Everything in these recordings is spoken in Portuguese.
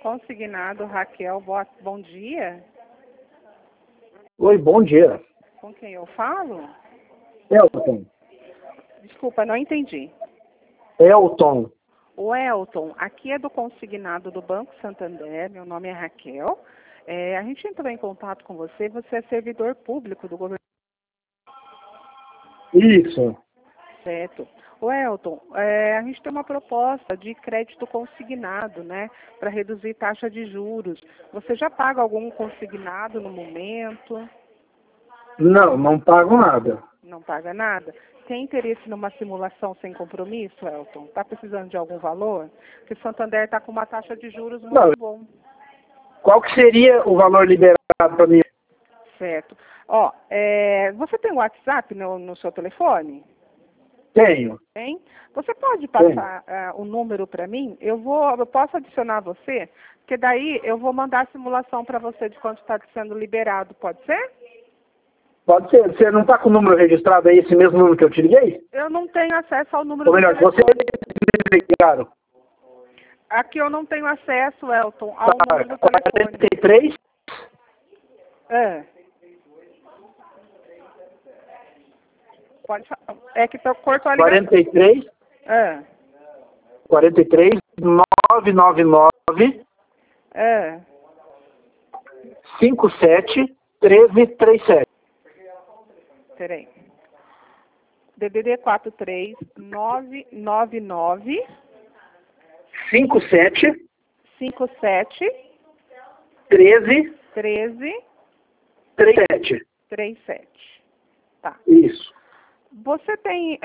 Consignado, Raquel, bom dia. Oi, bom dia. Com quem eu falo? Elton. Desculpa, não entendi. Elton. O Elton, aqui é do consignado do Banco Santander, meu nome é Raquel. A gente entrou em contato com você, você é servidor público do governo. Isso. Certo. O Elton, a gente tem uma proposta de crédito consignado, né, para reduzir taxa de juros. Você já paga algum consignado no momento? Não pago nada. Não paga nada? Tem interesse numa simulação sem compromisso, Elton? Está precisando de algum valor? Porque o Santander está com uma taxa de juros muito bom. Qual que seria o valor liberado para mim? Certo. Você tem o WhatsApp no seu telefone? Tenho. Tem? Você pode passar o número para mim? Eu posso adicionar você, porque daí eu vou mandar a simulação para você de quanto está sendo liberado, pode ser? Pode ser. Você não está com o número registrado aí, esse mesmo número que eu te liguei? Eu não tenho acesso ao número Ou melhor, do telefone. você me ligaram. Aqui eu não tenho acesso, Elton, ao número do telefone. 43? Pode falar. É que cortou a ligação. 43? 43 999 57 1337. Peraí. DDD 43 999 57 57 13 13 37. 37. Tá. Isso. Você tem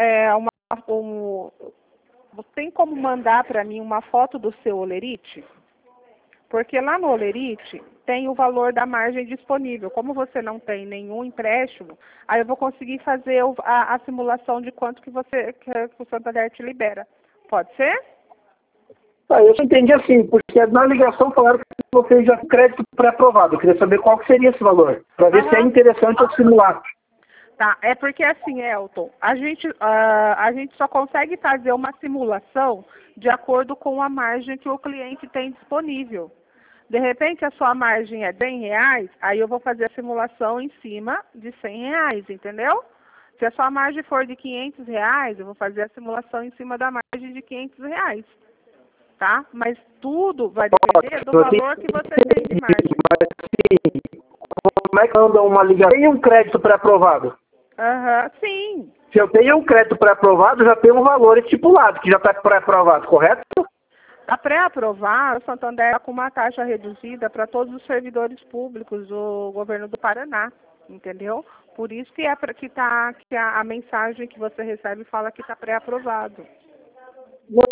tem como mandar para mim uma foto do seu Olerite? Porque lá no Olerite tem o valor da margem disponível. Como você não tem nenhum empréstimo, aí eu vou conseguir fazer a simulação de quanto que o Santander te libera. Pode ser? Eu só entendi assim, porque na ligação falaram que você já tem crédito pré-aprovado. Eu queria saber qual que seria esse valor, para ver se é interessante eu simular. Tá, é porque assim, Elton, a gente só consegue fazer uma simulação de acordo com a margem que o cliente tem disponível. De repente, a sua margem é R$100, aí eu vou fazer a simulação em cima de R$100, entendeu? Se a sua margem for de R$500, eu vou fazer a simulação em cima da margem de R$500, tá? Mas tudo vai depender do valor que você tem de margem. Mas assim, como é que anda uma ligação? Tem um crédito pré-aprovado? Sim. Se eu tenho um crédito pré-aprovado, já tem um valor estipulado, que já está pré-aprovado, correto? Para pré-aprovar, o Santander está com uma taxa reduzida para todos os servidores públicos do governo do Paraná, entendeu? Por isso que que a mensagem que você recebe fala que está pré-aprovado. Não,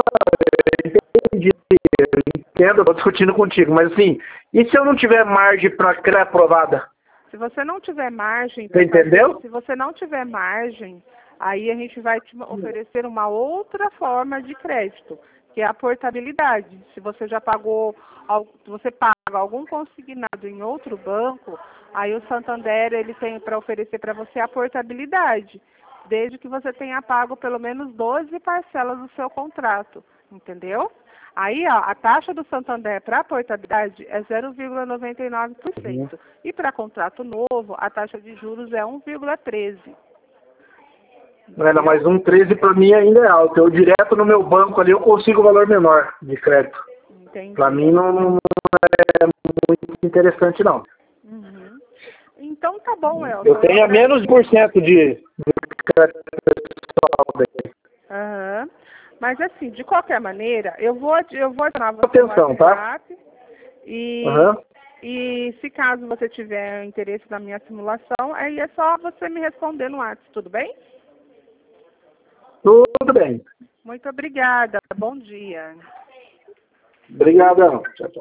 eu entendo, estou discutindo contigo, mas assim, e se eu não tiver margem para pré-aprovada? Se você não tiver margem, você entendeu? Se você não tiver margem, aí a gente vai te oferecer uma outra forma de crédito, que é a portabilidade. Se você já pagou, se você paga algum consignado em outro banco, aí o Santander ele tem para oferecer para você a portabilidade, desde que você tenha pago pelo menos 12 parcelas do seu contrato, entendeu? Aí, a taxa do Santander para a portabilidade é 0,99%. E para contrato novo, a taxa de juros é 1,13%. Mas 1,13 para mim ainda é alto. Eu direto no meu banco ali, eu consigo um valor menor de crédito. Para mim não é muito interessante, não. Então tá bom, Elton. Eu tenho menos de % de crédito pessoal daí. Mas assim, de qualquer maneira, eu vou adicionar você atenção, no WhatsApp, tá? E se caso você tiver interesse na minha simulação, aí é só você me responder no WhatsApp, tudo bem? Tudo bem. Muito obrigada. Bom dia. Obrigadão. Tchau, tchau.